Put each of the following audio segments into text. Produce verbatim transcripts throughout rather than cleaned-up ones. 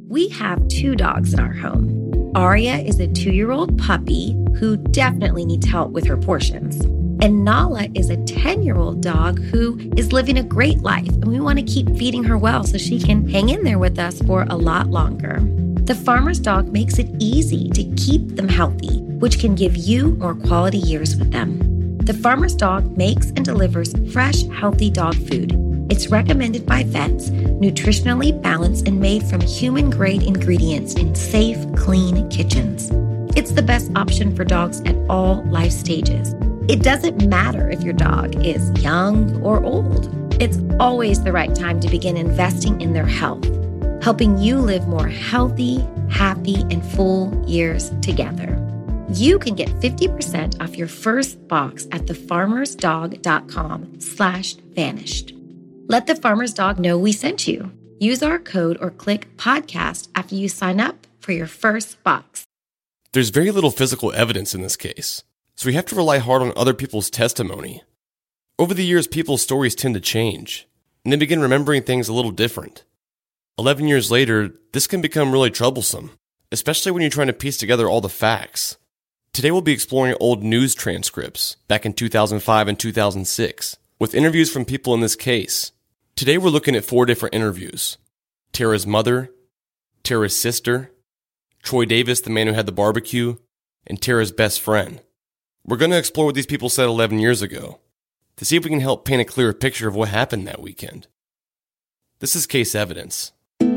We have two dogs in our home. Aria is a two-year-old puppy who definitely needs help with her portions. And Nala is a ten-year-old dog who is living a great life, and we want to keep feeding her well so she can hang in there with us for a lot longer. The Farmer's Dog makes it easy to keep them healthy, which can give you more quality years with them. The Farmer's Dog makes and delivers fresh, healthy dog food. It's recommended by vets, nutritionally balanced and made from human-grade ingredients in safe, clean kitchens. It's the best option for dogs at all life stages. It doesn't matter if your dog is young or old. It's always the right time to begin investing in their health, helping you live more healthy, happy, and full years together. You can get fifty percent off your first box at thefarmersdog.com slash vanished. Let the Farmer's Dog know we sent you. Use our code or click podcast after you sign up for your first box. There's very little physical evidence in this case, so we have to rely hard on other people's testimony. Over the years, people's stories tend to change, and they begin remembering things a little different. Eleven years later, this can become really troublesome, especially when you're trying to piece together all the facts. Today we'll be exploring old news transcripts back in two thousand five and two thousand six, with interviews from people in this case. Today we're looking at four different interviews. Tara's mother, Tara's sister, Troy Davis, the man who had the barbecue, and Tara's best friend. We're going to explore what these people said eleven years ago, to see if we can help paint a clearer picture of what happened that weekend. This is Case Evidence.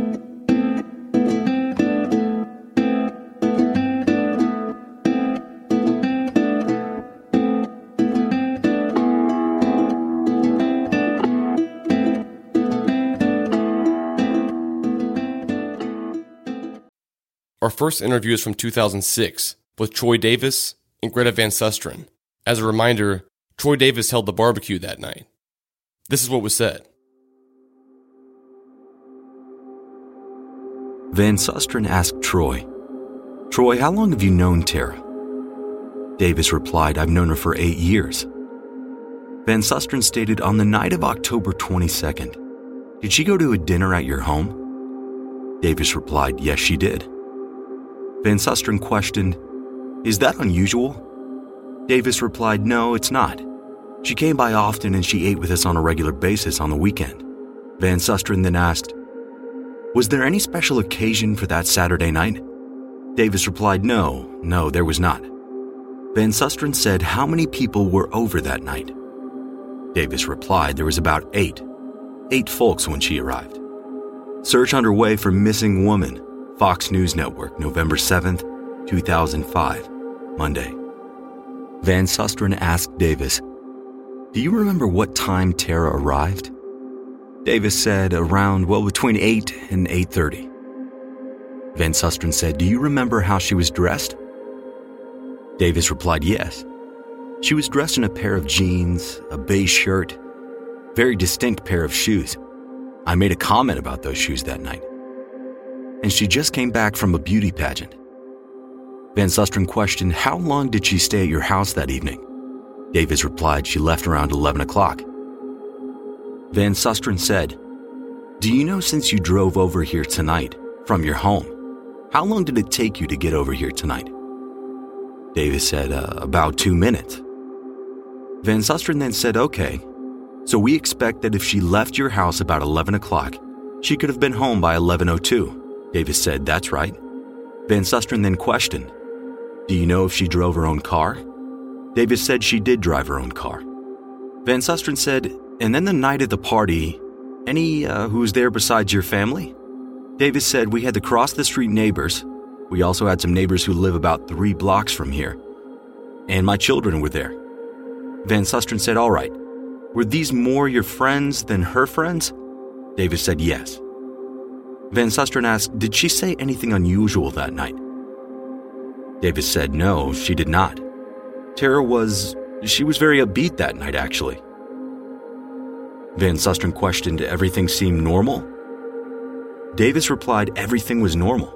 Our first interview is from two thousand six with Troy Davis and Greta Van Susteren. As a reminder, Troy Davis held the barbecue that night. This is what was said. Van Susteren asked Troy, "Troy, how long have you known Tara?" Davis replied, "I've known her for eight years. Van Susteren stated, "On the night of October twenty-second, did she go to a dinner at your home?" Davis replied, "Yes, she did." Van Susteren questioned, "Is that unusual?" Davis replied, "No, it's not. She came by often and she ate with us on a regular basis on the weekend." Van Susteren then asked, "Was there any special occasion for that Saturday night?" Davis replied, "No, no, there was not." Van Susteren said, "How many people were over that night?" Davis replied, "There was about eight. Eight folks when she arrived." Search underway for missing woman. Fox News Network, November seventh, two thousand five, Monday. Van Susteren asked Davis, "Do you remember what time Tara arrived?" Davis said around, well, between eight and eight thirty. Van Susteren said, "Do you remember how she was dressed?" Davis replied, "Yes. She was dressed in a pair of jeans, a beige shirt, very distinct pair of shoes. I made a comment about those shoes that night. And she just came back from a beauty pageant." Van Susteren questioned, "How long did she stay at your house that evening?" Davis replied, "She left around eleven o'clock. Van Susteren said, "Do you know, since you drove over here tonight from your home, how long did it take you to get over here tonight?" Davis said, uh, "About two minutes. Van Susteren then said, "Okay, so we expect that if she left your house about eleven o'clock, she could have been home by eleven oh two. Davis said, "That's right." Van Susteren then questioned, "Do you know if she drove her own car?" Davis said she did drive her own car. Van Susteren said, "And then the night at the party, any uh, who was there besides your family?" Davis said, "We had the cross-the-street neighbors. We also had some neighbors who live about three blocks from here. And my children were there." Van Susteren said, "All right. Were these more your friends than her friends?" Davis said, "Yes." Van Susteren asked, "Did she say anything unusual that night?" Davis said, "No, she did not. Tara was, she was very upbeat that night, actually." Van Susteren questioned, "Everything seemed normal?" Davis replied, "Everything was normal."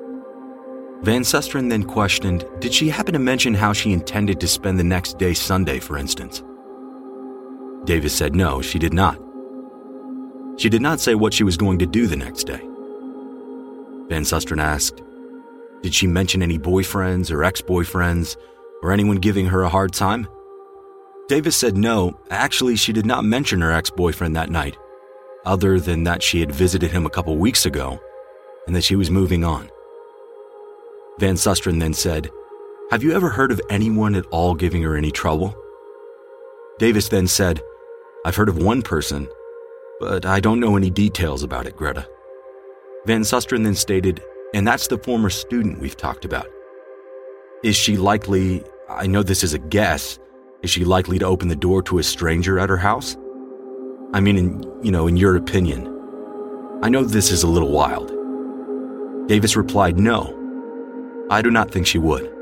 Van Susteren then questioned, "Did she happen to mention how she intended to spend the next day, Sunday, for instance?" Davis said, "No, she did not. She did not say what she was going to do the next day." Van Susteren asked. Did she mention any boyfriends or ex-boyfriends or anyone giving her a hard time? Davis said no, actually she did not mention her ex-boyfriend that night, other than that she had visited him a couple weeks ago and that she was moving on. Van Susteren then said, have you ever heard of anyone at all giving her any trouble? Davis then said, I've heard of one person, but I don't know any details about it, Greta. Van Susteren then stated, and that's the former student we've talked about. Is she likely, I know this is a guess, is she likely to open the door to a stranger at her house? I mean, in, you know, in your opinion. I know this is a little wild. Davis replied, no, I do not think she would.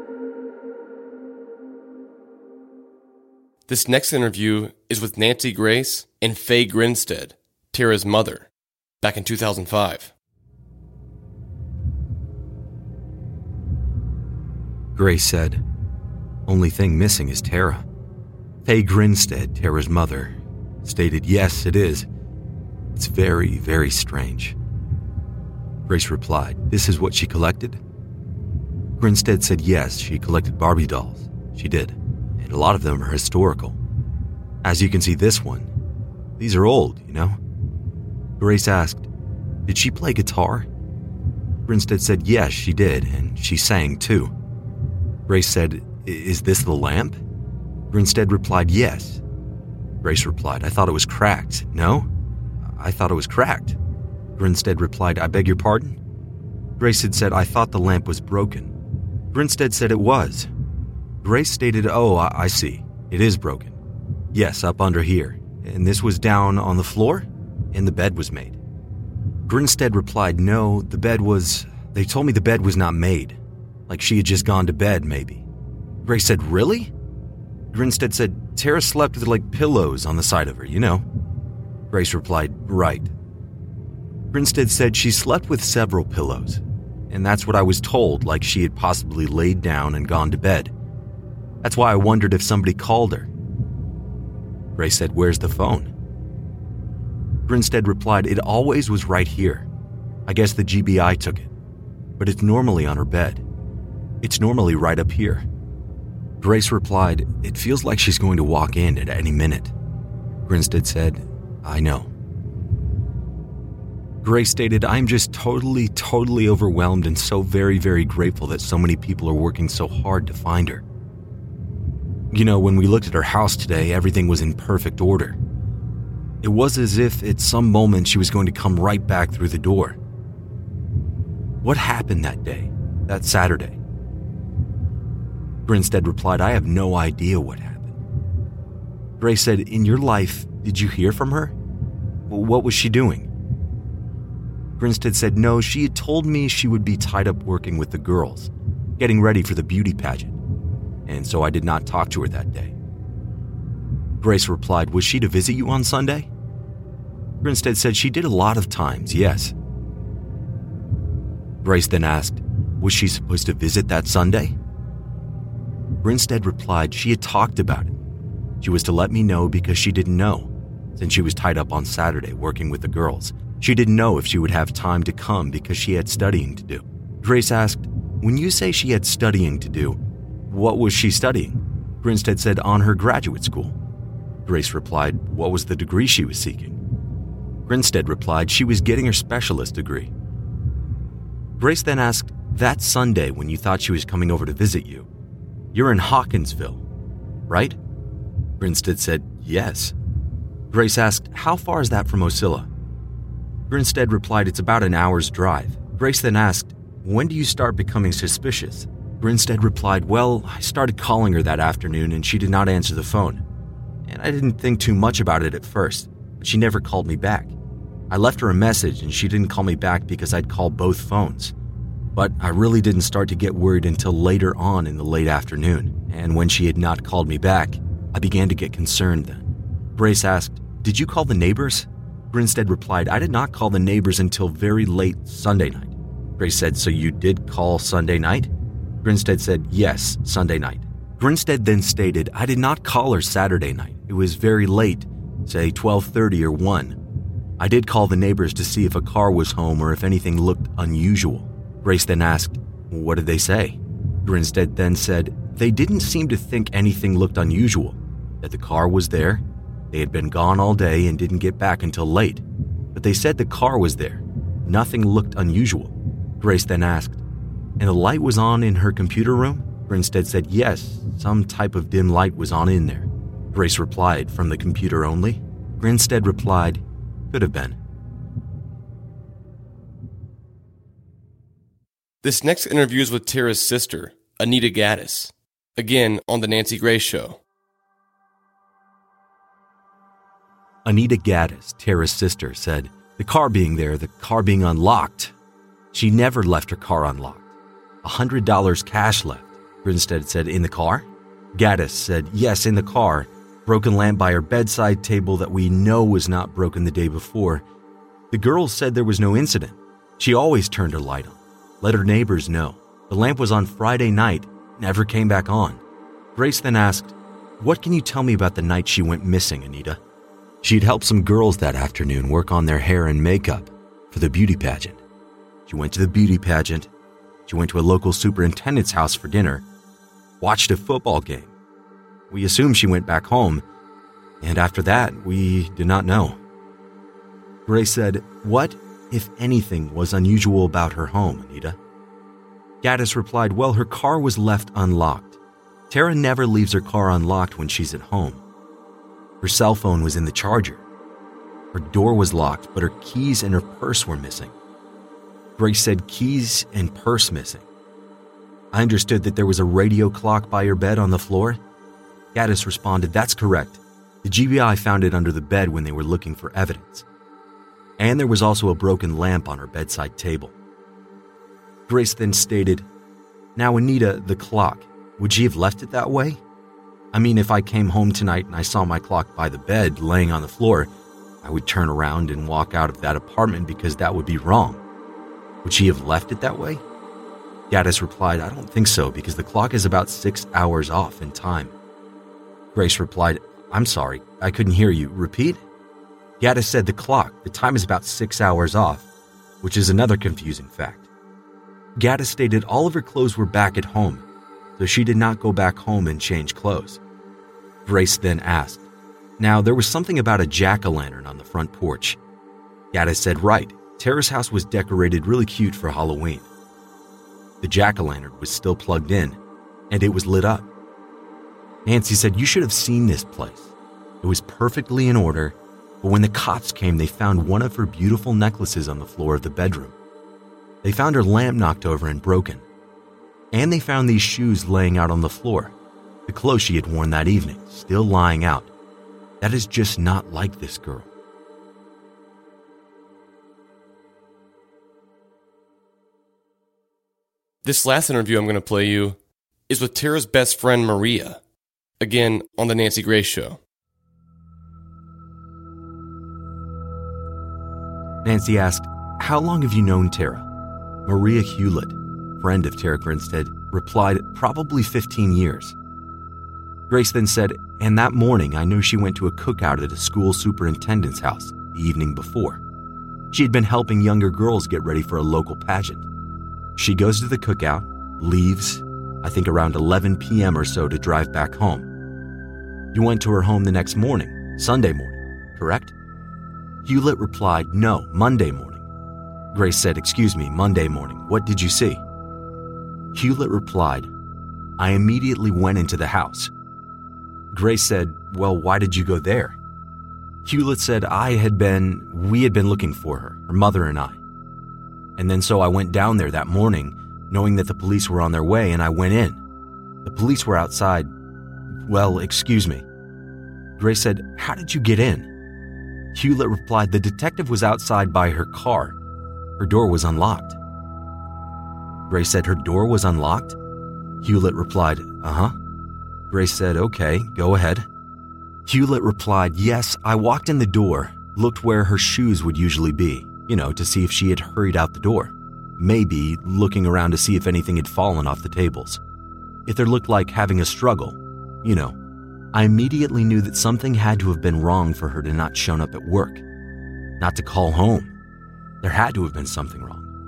This next interview is with Nancy Grace and Faye Grinstead, Tara's mother, back in two thousand five. Grace said, only thing missing is Tara. Faye Grinstead, Tara's mother, stated, yes, it is. It's very, very strange. Grace replied, this is what she collected? Grinstead said yes, she collected Barbie dolls. She did. And a lot of them are historical. As you can see this one, these are old, you know? Grace asked, did she play guitar? Grinstead said yes, she did, and she sang too. Grace said, is this the lamp? Grinstead replied, yes. Grace replied, I thought it was cracked. No? I thought it was cracked. Grinstead replied, I beg your pardon? Grace had said, I thought the lamp was broken. Grinstead said it was. Grace stated, oh, I, I see. It is broken. Yes, up under here. And this was down on the floor? And the bed was made. Grinstead replied, no, the bed was... They told me the bed was not made. Like she had just gone to bed, maybe. Grace said, really? Grinstead said, Tara slept with like pillows on the side of her, you know. Grace replied, right. Grinstead said she slept with several pillows. And that's what I was told, like she had possibly laid down and gone to bed. That's why I wondered if somebody called her. Grace said, where's the phone? Grinstead replied, it always was right here. I guess the G B I took it. But it's normally on her bed. It's normally right up here. Grace replied, it feels like she's going to walk in at any minute. Grinstead said, I know. Grace stated, I'm just totally, totally overwhelmed and so very, very grateful that so many people are working so hard to find her. You know, when we looked at her house today, everything was in perfect order. It was as if at some moment she was going to come right back through the door. What happened that day, that Saturday? Grinstead replied, I have no idea what happened. Grace said, in your life, did you hear from her? What was she doing? Grinstead said, no, she had told me she would be tied up working with the girls, getting ready for the beauty pageant, and so I did not talk to her that day. Grace replied, was she to visit you on Sunday? Grinstead said she did a lot of times, yes. Grace then asked, was she supposed to visit that Sunday? Grinstead replied she had talked about it. She was to let me know because she didn't know, since she was tied up on Saturday working with the girls. She didn't know if she would have time to come because she had studying to do. Grace asked, when you say she had studying to do, what was she studying? Grinstead said on her graduate school. Grace replied, what was the degree she was seeking? Grinstead replied she was getting her specialist degree. Grace then asked, that Sunday when you thought she was coming over to visit you, you're in Hawkinsville, right? Grinstead said, yes. Grace asked, how far is that from Ocilla? Grinstead replied, it's about an hour's drive. Grace then asked, when do you start becoming suspicious? Grinstead replied, well, I started calling her that afternoon and she did not answer the phone. And I didn't think too much about it at first, but she never called me back. I left her a message and she didn't call me back because I'd called both phones. But I really didn't start to get worried until later on in the late afternoon, and when she had not called me back, I began to get concerned then. Grace asked, did you call the neighbors? Grinstead replied, I did not call the neighbors until very late Sunday night. Grace said, so you did call Sunday night? Grinstead said, yes, Sunday night. Grinstead then stated, I did not call her Saturday night. It was very late, say twelve thirty or one. I did call the neighbors to see if a car was home or if anything looked unusual. Grace then asked, "What did they say?" Grinstead then said, "They didn't seem to think anything looked unusual, that the car was there. They had been gone all day and didn't get back until late. But they said the car was there. Nothing looked unusual." Grace then asked, "And the light was on in her computer room?" Grinstead said, "Yes, some type of dim light was on in there." Grace replied, "From the computer only?" Grinstead replied, "Could have been." This next interview is with Tara's sister, Anita Gaddis, again on The Nancy Grace Show. Anita Gaddis, Tara's sister, said, "The car being there, the car being unlocked. She never left her car unlocked. one hundred dollars cash left." Grinstead said, "In the car?" Gaddis said, "Yes, in the car. Broken lamp by her bedside table that we know was not broken the day before. The girls said there was no incident. She always turned her light on. Let her neighbors know. The lamp was on Friday night, never came back on." Grace then asked, "What can you tell me about the night she went missing, Anita?" She'd helped some girls that afternoon work on their hair and makeup for the beauty pageant. She went to the beauty pageant. She went to a local superintendent's house for dinner, watched a football game. We assumed she went back home, and after that, we did not know." Grace said, "What, if anything, was unusual about her home, Anita?" Gaddis replied, "Well, her car was left unlocked. Tara never leaves her car unlocked when she's at home. Her cell phone was in the charger. Her door was locked, but her keys and her purse were missing." Grace said, "Keys and purse missing. I understood that there was a radio clock by your bed on the floor?" Gaddis responded, "That's correct. The G B I found it under the bed when they were looking for evidence. And there was also a broken lamp on her bedside table." Grace then stated, "Now, Anita, the clock, would she have left it that way? I mean, if I came home tonight and I saw my clock by the bed laying on the floor, I would turn around and walk out of that apartment because that would be wrong. Would she have left it that way?" Gaddis replied, "I don't think so, because the clock is about six hours off in time." Grace replied, "I'm sorry, I couldn't hear you. Repeat?" Gaddis said, "The clock, the time is about six hours off, which is another confusing fact." Gaddis stated all of her clothes were back at home, so she did not go back home and change clothes. Grace then asked, "Now, there was something about a jack-o'-lantern on the front porch." Gaddis said, "Right, Tara's house was decorated really cute for Halloween. The jack-o'-lantern was still plugged in, and it was lit up." Nancy said, "You should have seen this place. It was perfectly in order, but when the cops came, they found one of her beautiful necklaces on the floor of the bedroom. They found her lamp knocked over and broken. And they found these shoes laying out on the floor, the clothes she had worn that evening, still lying out. That is just not like this girl." This last interview I'm going to play you is with Tara's best friend, Maria, again on The Nancy Grace Show. Nancy asked, "How long have you known Tara?" Maria Hewlett, friend of Tara Grinstead, replied, "Probably fifteen years." Grace then said, "And that morning I knew she went to a cookout at a school superintendent's house the evening before. She had been helping younger girls get ready for a local pageant. She goes to the cookout, leaves, I think around eleven p.m. or so, to drive back home. You went to her home the next morning, Sunday morning, correct?" Hewlett replied, "No, Monday morning." Grace said, "Excuse me, Monday morning. What did you see?" Hewlett replied, "I immediately went into the house." Grace said, "Well, why did you go there?" Hewlett said, I had been, we had been looking for her, her mother and I. And then so I went down there that morning, knowing that the police were on their way, and I went in. The police were outside. Well, excuse me." Grace said, "How did you get in?" Hewlett replied, "The detective was outside by her car. Her door was unlocked." Grace said, "Her door was unlocked?" Hewlett replied, "Uh-huh." Grace said, "Okay, go ahead." Hewlett replied, "Yes, I walked in the door, looked where her shoes would usually be, you know, to see if she had hurried out the door. Maybe looking around to see if anything had fallen off the tables. If there looked like having a struggle, you know. I immediately knew that something had to have been wrong for her to not shown up at work, not to call home. There had to have been something wrong.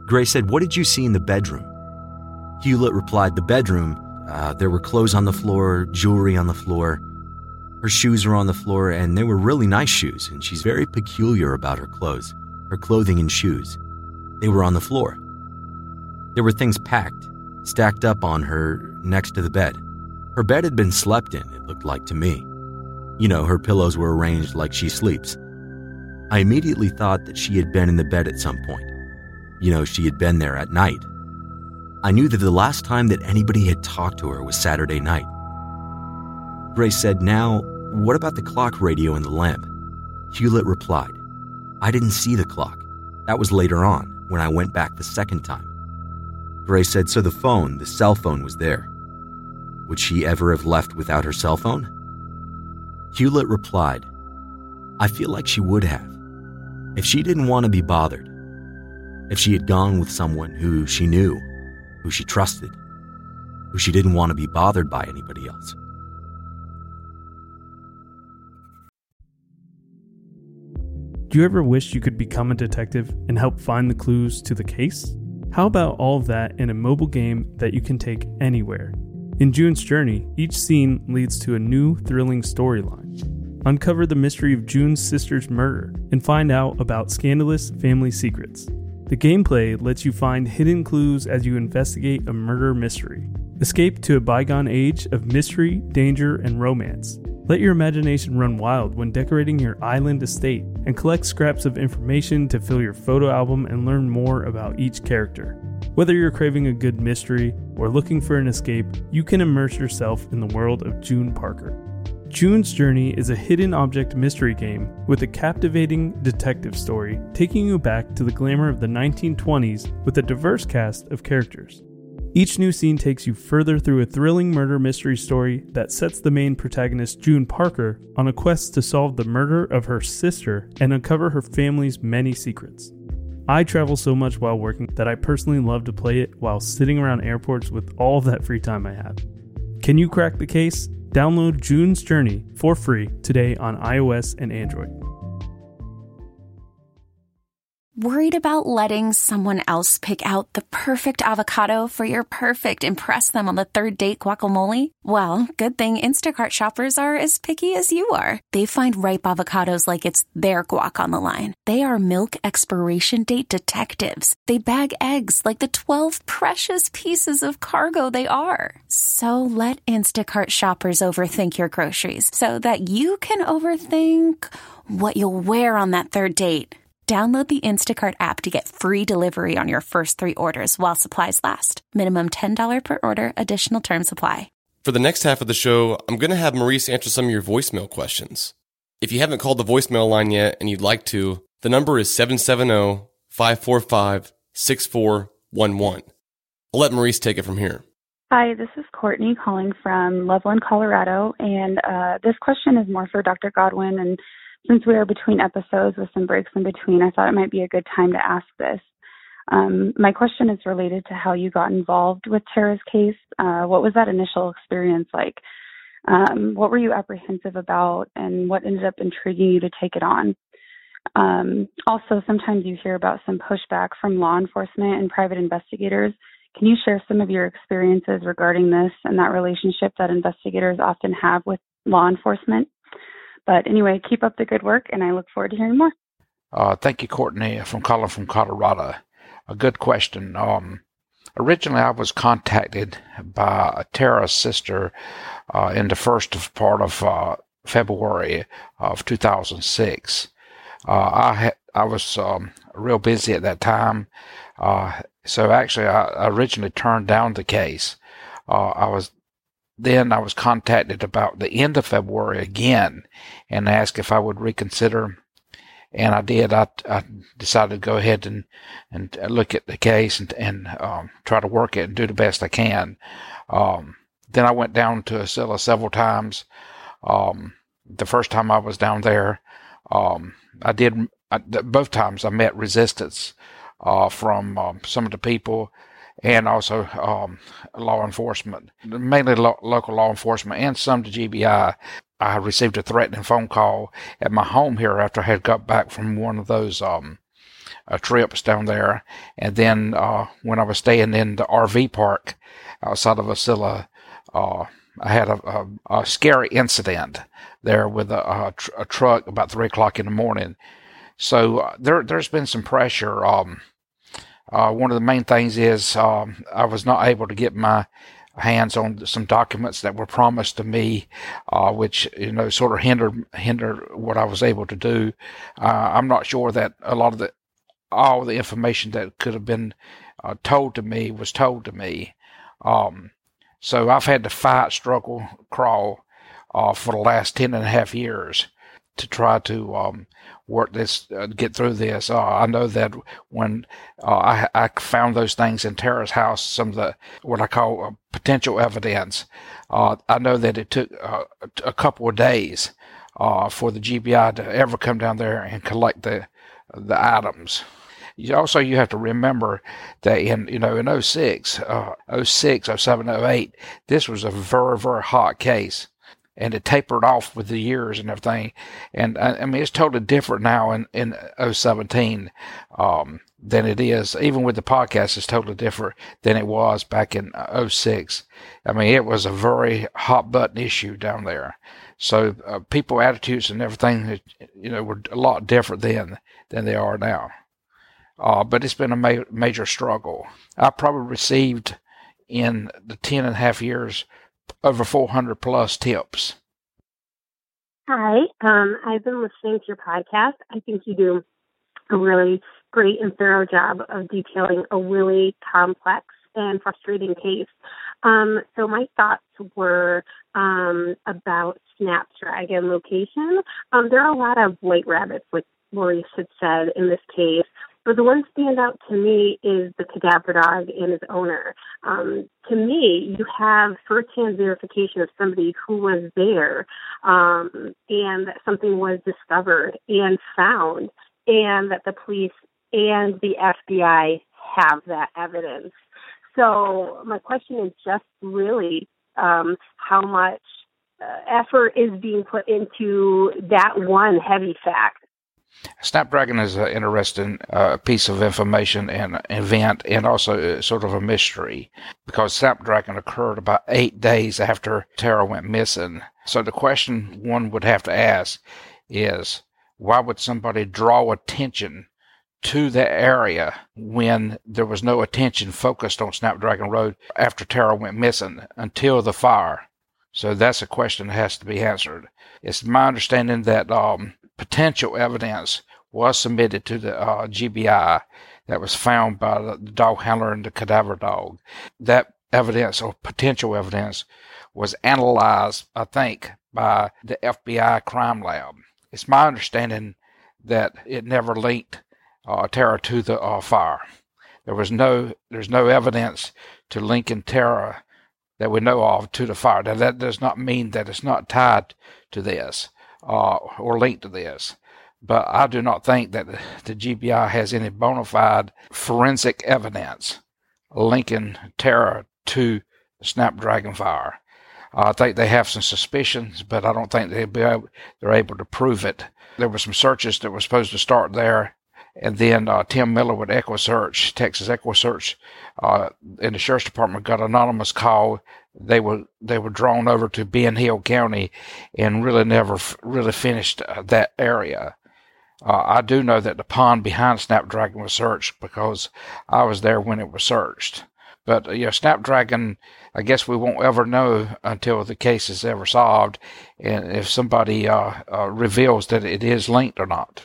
Gray said, "What did you see in the bedroom?" Hewlett replied, "The bedroom, uh, there were clothes on the floor, jewelry on the floor. Her shoes were on the floor, and they were really nice shoes, and she's very peculiar about her clothes, her clothing and shoes. They were on the floor. There were things packed, stacked up on her next to the bed. Her bed had been slept in, it looked like to me. You know, her pillows were arranged like she sleeps. I immediately thought that she had been in the bed at some point. You know, she had been there at night. I knew that the last time that anybody had talked to her was Saturday night." Gray said, "Now, what about the clock radio and the lamp?" Hewlett replied, "I didn't see the clock. That was later on, when I went back the second time." Gray said, "So the phone, the cell phone was there. Would she ever have left without her cell phone?" Hewlett replied, "I feel like she would have. If she didn't want to be bothered. If she had gone with someone who she knew, who she trusted, who she didn't want to be bothered by anybody else." Do you ever wish you could become a detective and help find the clues to the case? How about all of that in a mobile game that you can take anywhere? In June's Journey, each scene leads to a new, thrilling storyline. Uncover the mystery of June's sister's murder and find out about scandalous family secrets. The gameplay lets you find hidden clues as you investigate a murder mystery. Escape to a bygone age of mystery, danger, and romance. Let your imagination run wild when decorating your island estate and collect scraps of information to fill your photo album and learn more about each character. Whether you're craving a good mystery or looking for an escape, you can immerse yourself in the world of June Parker. June's Journey is a hidden object mystery game with a captivating detective story, taking you back to the glamour of the nineteen twenties with a diverse cast of characters. Each new scene takes you further through a thrilling murder mystery story that sets the main protagonist, June Parker, on a quest to solve the murder of her sister and uncover her family's many secrets. I travel so much while working that I personally love to play it while sitting around airports with all of that free time I have. Can you crack the case? Download June's Journey for free today on iOS and Android. Worried about letting someone else pick out the perfect avocado for your perfect impress them on the third date guacamole? Well, good thing Instacart shoppers are as picky as you are. They find ripe avocados like it's their guac on the line. They are milk expiration date detectives. They bag eggs like the twelve precious pieces of cargo they are. So let Instacart shoppers overthink your groceries so that you can overthink what you'll wear on that third date. Download the Instacart app to get free delivery on your first three orders while supplies last. Minimum ten dollars per order. Additional terms apply. For the next half of the show, I'm going to have Maurice answer some of your voicemail questions. If you haven't called the voicemail line yet and you'd like to, the number is seven seven zero, five four five, six four one one. I'll let Maurice take it from here. Hi, this is Courtney calling from Loveland, Colorado, and uh, this question is more for Doctor Godwin, and since we are between episodes with some breaks in between, I thought it might be a good time to ask this. Um, my question is related to how you got involved with Tara's case. Uh, what was that initial experience like? Um, what were you apprehensive about, and what ended up intriguing you to take it on? Um, also, sometimes you hear about some pushback from law enforcement and private investigators. Can you share some of your experiences regarding this and that relationship that investigators often have with law enforcement? But anyway, keep up the good work, and I look forward to hearing more. Uh, thank you, Courtney, from calling from Colorado. A good question. Um, originally, I was contacted by Tara's sister uh, in the first part of uh, February of two thousand six. Uh, I had, I was um, real busy at that time, uh, so actually, I originally turned down the case. Uh, I was Then I was contacted about the end of February again and asked if I would reconsider. And I did. I, I decided to go ahead and, and look at the case and, and um, try to work it and do the best I can. Um, then I went down to Acela several times. Um, the first time I was down there, um, I did, I, both times I met resistance uh, from um, some of the people, and also um, law enforcement, mainly lo- local law enforcement and some to G B I. I received a threatening phone call at my home here after I had got back from one of those um, uh, trips down there. And then uh, when I was staying in the R V park outside of Wasilla, uh, I had a, a, a scary incident there with a, a, tr- a truck about three o'clock in the morning. So uh, there, there's been some pressure. Um, uh, one of the main things is um, I was not able to get my hands on some documents that were promised to me, uh, which, you know, sort of hindered hindered what I was able to do. Uh, I'm not sure that a lot of the all the information that could have been uh, told to me was told to me. Um, so I've had to fight, struggle, crawl uh, for the last ten and a half years to try to um, work this, uh, get through this. Uh, I know that when uh, I, I found those things in Tara's house, some of the, what I call uh, potential evidence, uh, I know that it took uh, a couple of days uh, for the G B I to ever come down there and collect the the items. You also, you have to remember that in, you know, in oh six, uh, oh six, oh seven, oh eight, this was a very, very hot case. And it tapered off with the years and everything. And I, I mean, it's totally different now in, in oh seventeen um, than it is. Even with the podcast, it's totally different than it was back in oh six. I mean, it was a very hot button issue down there. So uh, people attitudes and everything, you know, were a lot different then than they are now. Uh, but it's been a ma- major struggle. I probably received in the ten and a half years over four hundred plus tips. Hi, um, I've been listening to your podcast. I think you do a really great and thorough job of detailing a really complex and frustrating case. Um, so my thoughts were um, about Snapdragon location. Um, there are a lot of white rabbits, like Maurice had said in this case. But the one stand out to me is the cadaver dog and his owner. Um, to me, you have firsthand verification of somebody who was there, um, and that something was discovered and found, and that the police and the F B I have that evidence. So my question is just really um, how much uh, effort is being put into that one heavy fact. Snapdragon is an interesting uh, piece of information and event, and also sort of a mystery, because Snapdragon occurred about eight days after Tara went missing. So the question one would have to ask is, why would somebody draw attention to the area when there was no attention focused on Snapdragon Road after Tara went missing until the fire? So that's a question that has to be answered. It's my understanding that um, potential evidence was submitted to the uh, G B I that was found by the dog handler and the cadaver dog. That evidence, or potential evidence, was analyzed, I think, by the F B I crime lab. It's my understanding that it never linked uh, Tara to the uh, fire. There was no, there's no evidence to linking Tara that we know of to the fire. Now, that does not mean that it's not tied to this uh, or linked to this. But I do not think that the G B I has any bona fide forensic evidence linking Tara to the Snapdragon fire. Uh, I think they have some suspicions, but I don't think they'll be able, they're able to prove it. There were some searches that were supposed to start there, and then uh, Tim Miller with EquiSearch, Texas EquiSearch, uh, in the Sheriff's Department got an anonymous call. They were they were drawn over to Ben Hill County and really never f- really finished uh, that area. Uh, I do know that the pond behind Snapdragon was searched because I was there when it was searched. But, uh, yeah, Snapdragon, I guess we won't ever know until the case is ever solved, and if somebody uh, uh, reveals that it is linked or not.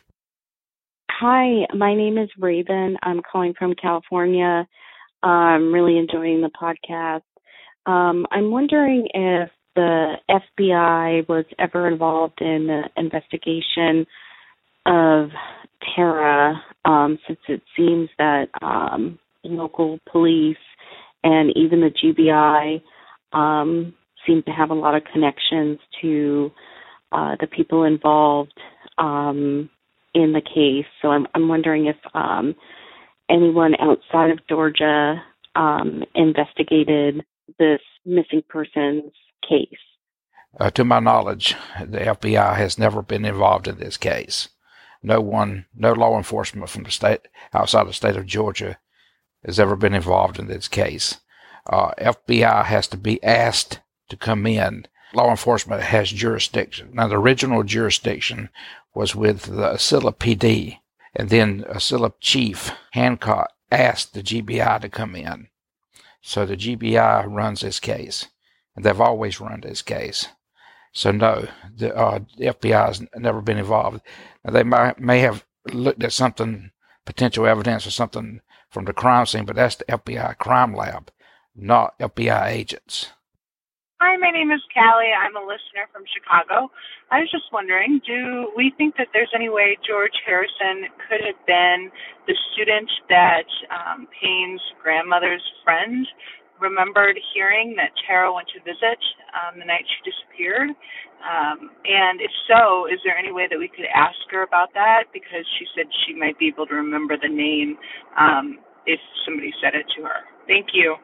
Hi, my name is Raven. I'm calling from California. I'm really enjoying the podcast. Um, I'm wondering if the F B I was ever involved in the investigation of Tara, um, since it seems that um, local police and even the G B I um, seem to have a lot of connections to uh, the people involved um, in the case. So I'm, I'm wondering if um, anyone outside of Georgia um, investigated this missing persons case. Uh, to my knowledge, the F B I has never been involved in this case. no one, no law enforcement from the state, outside the state of Georgia, has ever been involved in this case. Uh, F B I has to be asked to come in. Law enforcement has jurisdiction. Now, the original jurisdiction was with the Acela P D, and then Acela Chief Hancock asked the G B I to come in. So the G B I runs this case, and they've always run this case. So no, the, uh, the F B I has never been involved. Now, they might, may have looked at something, potential evidence or something from the crime scene, but that's the F B I crime lab, not F B I agents. Hi, my name is Callie. I'm a listener from Chicago. I was just wondering, do we think that there's any way George Harrison could have been the student that um, Payne's grandmother's friend remembered hearing that Tara went to visit um, the night she disappeared? Um, and if so, is there any way that we could ask her about that? Because she said she might be able to remember the name um, if somebody said it to her. Thank you.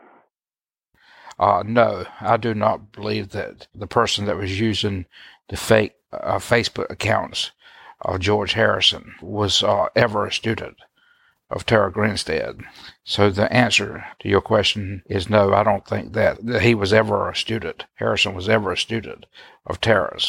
Uh, no, I do not believe that the person that was using the fake uh, Facebook accounts of George Harrison was uh, ever a student of Tara Grinstead. So the answer to your question is no, I don't think that, that he was ever a student. Harrison was ever a student of Tara's.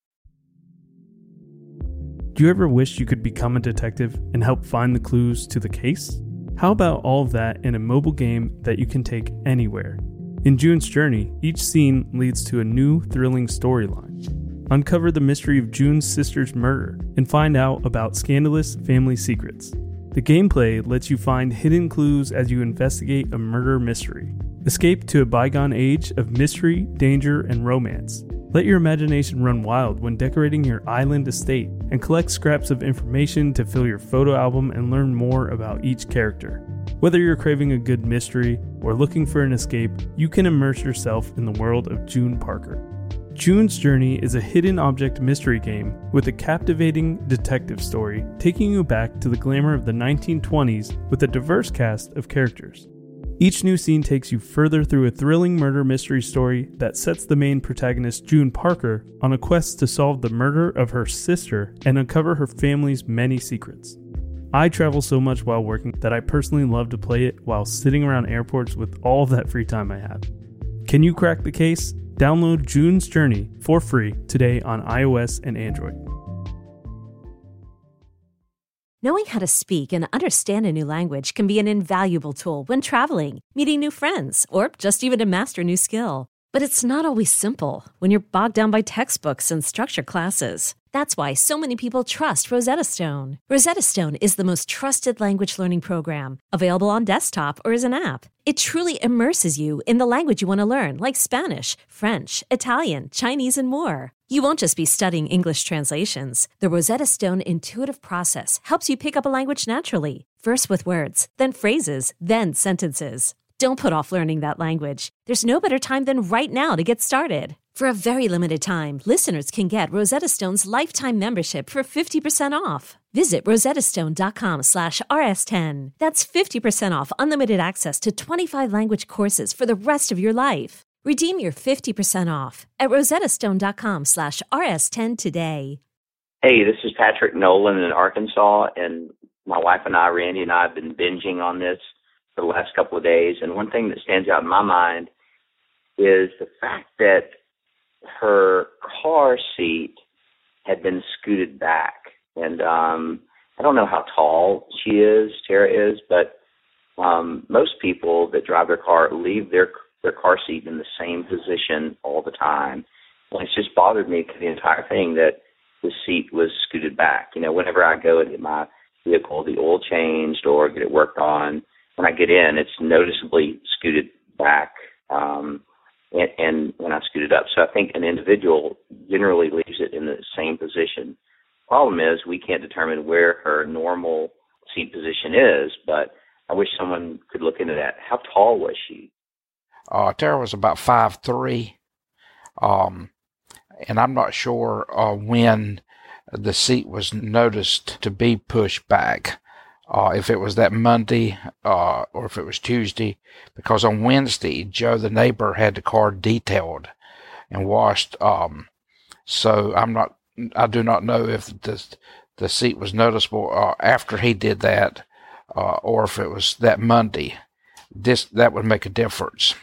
Do you ever wish you could become a detective and help find the clues to the case? How about all of that in a mobile game that you can take anywhere? In June's Journey, each scene leads to a new, thrilling storyline. Uncover the mystery of June's sister's murder and find out about scandalous family secrets. The gameplay lets you find hidden clues as you investigate a murder mystery. Escape to a bygone age of mystery, danger, and romance. Let your imagination run wild when decorating your island estate and collect scraps of information to fill your photo album and learn more about each character. Whether you're craving a good mystery or looking for an escape, you can immerse yourself in the world of June Parker. June's Journey is a hidden object mystery game with a captivating detective story taking you back to the glamour of the nineteen twenties with a diverse cast of characters. Each new scene takes you further through a thrilling murder mystery story that sets the main protagonist, June Parker, on a quest to solve the murder of her sister and uncover her family's many secrets. I travel so much while working that I personally love to play it while sitting around airports with all of that free time I have. Can you crack the case? Download June's Journey for free today on iOS and Android. Knowing how to speak and understand a new language can be an invaluable tool when traveling, meeting new friends, or just even to master a new skill. But it's not always simple when you're bogged down by textbooks and structured classes. That's why so many people trust Rosetta Stone. Rosetta Stone is the most trusted language learning program, available on desktop or as an app. It truly immerses you in the language you want to learn, like Spanish, French, Italian, Chinese, and more. You won't just be studying English translations. The Rosetta Stone intuitive process helps you pick up a language naturally, first with words, then phrases, then sentences. Don't put off learning that language. There's no better time than right now to get started. For a very limited time, listeners can get Rosetta Stone's lifetime membership for fifty percent off. Visit rosettastone.com slash rs10. That's fifty percent off unlimited access to twenty-five language courses for the rest of your life. Redeem your fifty percent off at rosettastone.com slash rs10 today. Hey, this is Patrick Nolan in Arkansas, and my wife and I, Randy and I, have been binging on this for the last couple of days. And one thing that stands out in my mind is the fact that her car seat had been scooted back. And um, I don't know how tall she is, Tara is, but um, most people that drive their car leave their their car seat in the same position all the time. And it's just bothered me for the entire thing that the seat was scooted back. You know, whenever I go and get my vehicle, the oil changed or get it worked on, when I get in, it's noticeably scooted back. Um, And, and when I scoot it up. So I think an individual generally leaves it in the same position. Problem is, we can't determine where her normal seat position is, but I wish someone could look into that. How tall was she? Uh, Tara was about five three, um, and I'm not sure uh, when the seat was noticed to be pushed back. Uh, if it was that Monday uh, or if it was Tuesday, because on Wednesday, Joe, the neighbor, had the car detailed and washed. Um, so I'm not, I do not know if the the seat was noticeable uh, after he did that, uh, or if it was that Monday. This that would make a difference.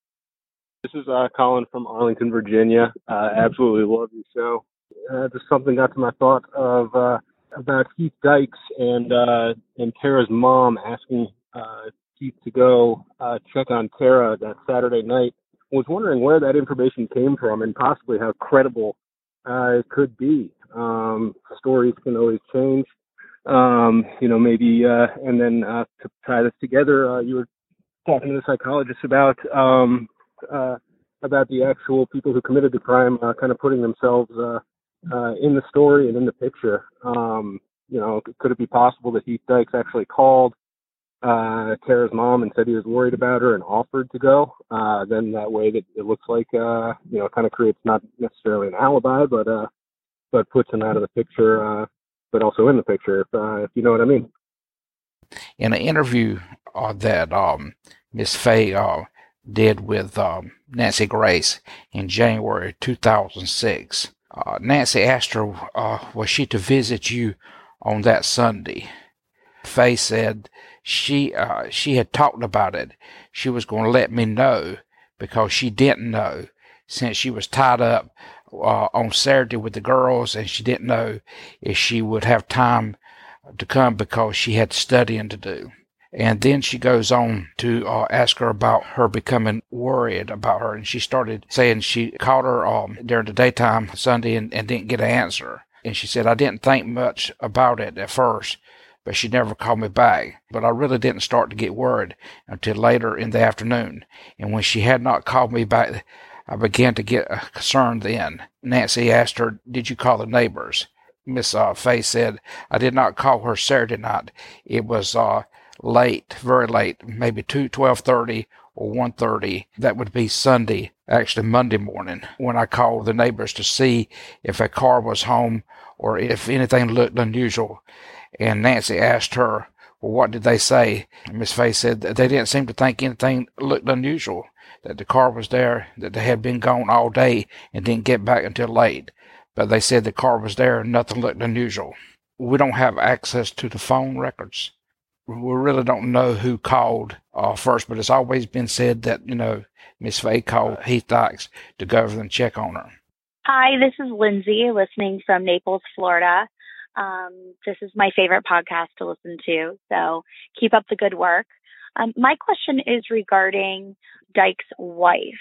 This is uh, Colin from Arlington, Virginia. Uh, absolutely love your show. Uh, just something got to my thought of uh, about Heath Dykes and uh, and Tara's mom asking uh, Heath to go uh, check on Tara that Saturday night. I was wondering where that information came from and possibly how credible uh, it could be. Um, stories can always change. Um, you know, maybe, uh, and then uh, to tie this together, uh, you were talking to the psychologist about um, uh, about the actual people who committed the crime, uh, kind of putting themselves uh, uh, in the story and in the picture. Um, you know, could it be possible that Heath Dykes actually called uh, Tara's mom and said he was worried about her and offered to go? Uh, then that way that it looks like, uh, you know, kind of creates not necessarily an alibi, but uh, but puts him out of the picture, uh, but also in the picture, if, uh, if you know what I mean. In an interview uh, that um, Miss Faye uh, did with um, Nancy Grace in January two thousand six, uh, Nancy asked her, uh, was she to visit you on that Sunday? Faye said she uh, she had talked about it. She was going to let me know because she didn't know, since she was tied up uh, on Saturday with the girls, and she didn't know if she would have time to come because she had studying to do. And then she goes on to uh, ask her about her becoming worried about her. And she started saying she called her um, during the daytime Sunday and, and didn't get an answer. And she said, I didn't think much about it at first, but she never called me back. But I really didn't start to get worried until later in the afternoon. And when she had not called me back, I began to get concerned then. Nancy asked her, did you call the neighbors? Miss uh, Faye said, I did not call her Saturday night. It was uh, late, very late, maybe two, twelve thirty or one thirty. That would be Sunday, actually Monday morning, when I called the neighbors to see if a car was home or if anything looked unusual. And Nancy asked her, well, what did they say? Miss Faye said that they didn't seem to think anything looked unusual, that the car was there, that they had been gone all day and didn't get back until late. But they said the car was there and nothing looked unusual. We don't have access to the phone records. We really don't know who called uh, first, but it's always been said that, you know, Miss Faye called Heath Dykes to go over and check on her. Hi, this is Lindsay, listening from Naples, Florida. Um, this is my favorite podcast to listen to, so keep up the good work. Um, my question is regarding Dykes' wife.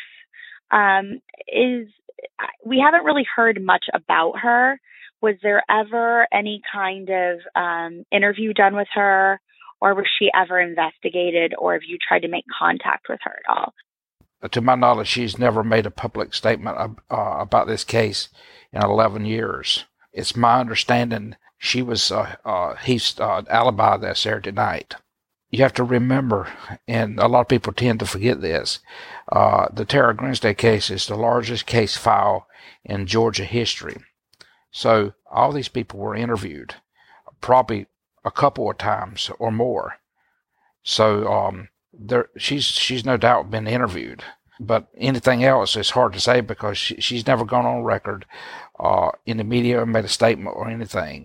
Um, is we haven't really heard much about her. Was there ever any kind of um, interview done with her, or was she ever investigated, or have you tried to make contact with her at all? To my knowledge, she's never made a public statement uh, about this case in eleven years. It's my understanding she was uh, uh, Heath's uh, alibi that Saturday night. You have to remember, and a lot of people tend to forget this, uh, the Tara Grinstead case is the largest case file in Georgia history. So all these people were interviewed, probably a couple of times or more. So um, there, she's she's no doubt been interviewed. But anything else is hard to say because she, she's never gone on record uh, in the media or made a statement or anything.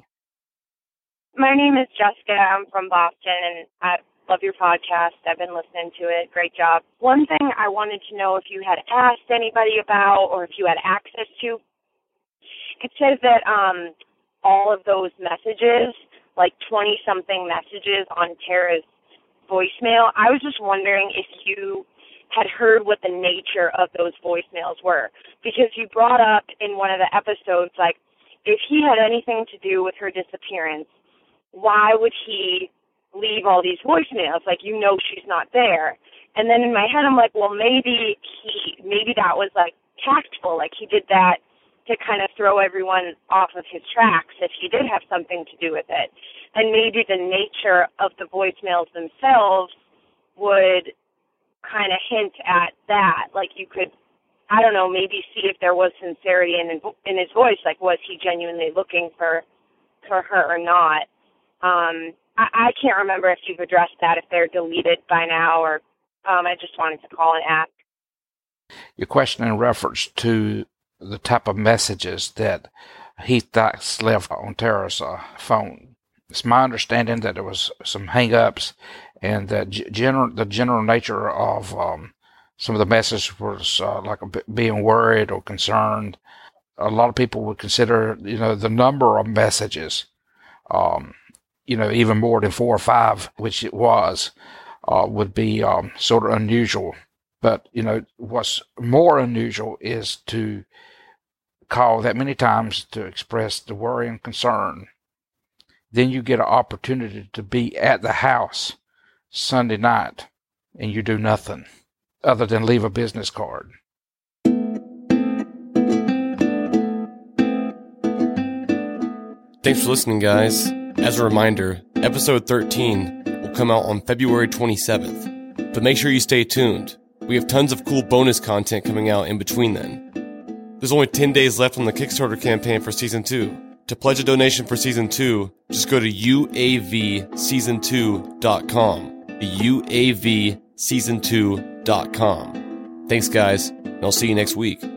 My name is Jessica. I'm from Boston, and I love your podcast. I've been listening to it. Great job. One thing I wanted to know if you had asked anybody about or if you had access to, it says that um, all of those messages, like twenty-something messages on Tara's voicemail, I was just wondering if you had heard what the nature of those voicemails were. Because you brought up in one of the episodes, like, if he had anything to do with her disappearance, why would he leave all these voicemails? Like, you know she's not there. And then in my head, I'm like, well, maybe he, maybe that was, like, tactful. Like, he did that to kind of throw everyone off of his tracks if he did have something to do with it. And maybe the nature of the voicemails themselves would kind of hint at that. Like, you could, I don't know, maybe see if there was sincerity in in his voice. Like, was he genuinely looking for for her or not? Um, I, I can't remember if you've addressed that, if they're deleted by now, or um, I just wanted to call and ask. Your question in reference to the type of messages that Heath Dykes left on Tara's uh, phone. It's my understanding that there was some hang-ups, and that general the general nature of um, some of the message was uh, like a, being worried or concerned. A lot of people would consider, you know, the number of messages, um, you know, even more than four or five, which it was, uh, would be um, sort of unusual. But, you know, what's more unusual is to call that many times to express the worry and concern. Then you get an opportunity to be at the house Sunday night, and you do nothing other than leave a business card. Thanks for listening, guys. As a reminder, episode thirteen will come out on February twenty-seventh, but make sure you stay tuned. We have tons of cool bonus content coming out in between then. There's only ten days left on the Kickstarter campaign for Season two. To pledge a donation for Season two, just go to U A V season two dot com. U A V season two dot com. Thanks, guys, and I'll see you next week.